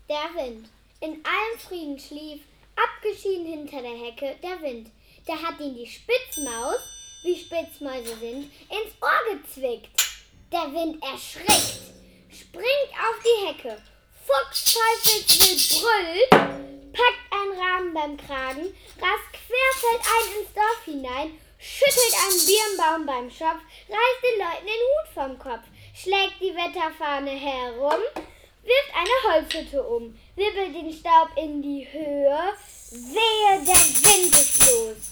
Der Wind. In allem Frieden schlief, abgeschieden hinter der Hecke, der Wind. Da hat ihn die Spitzmaus, wie Spitzmäuse sind, ins Ohr gezwickt. Der Wind erschrickt, springt auf die Hecke. Fuchs teufelswild brüllt, packt einen Raben beim Kragen, rast querfeldein ins Dorf hinein, schüttelt einen Birnbaum beim Schopf, reißt den Leuten den Hut vom Kopf, schlägt die Wetterfahne herum, wirft eine Holzhütte um, wirbelt den Staub in die Höhe, wehe, der Wind ist los.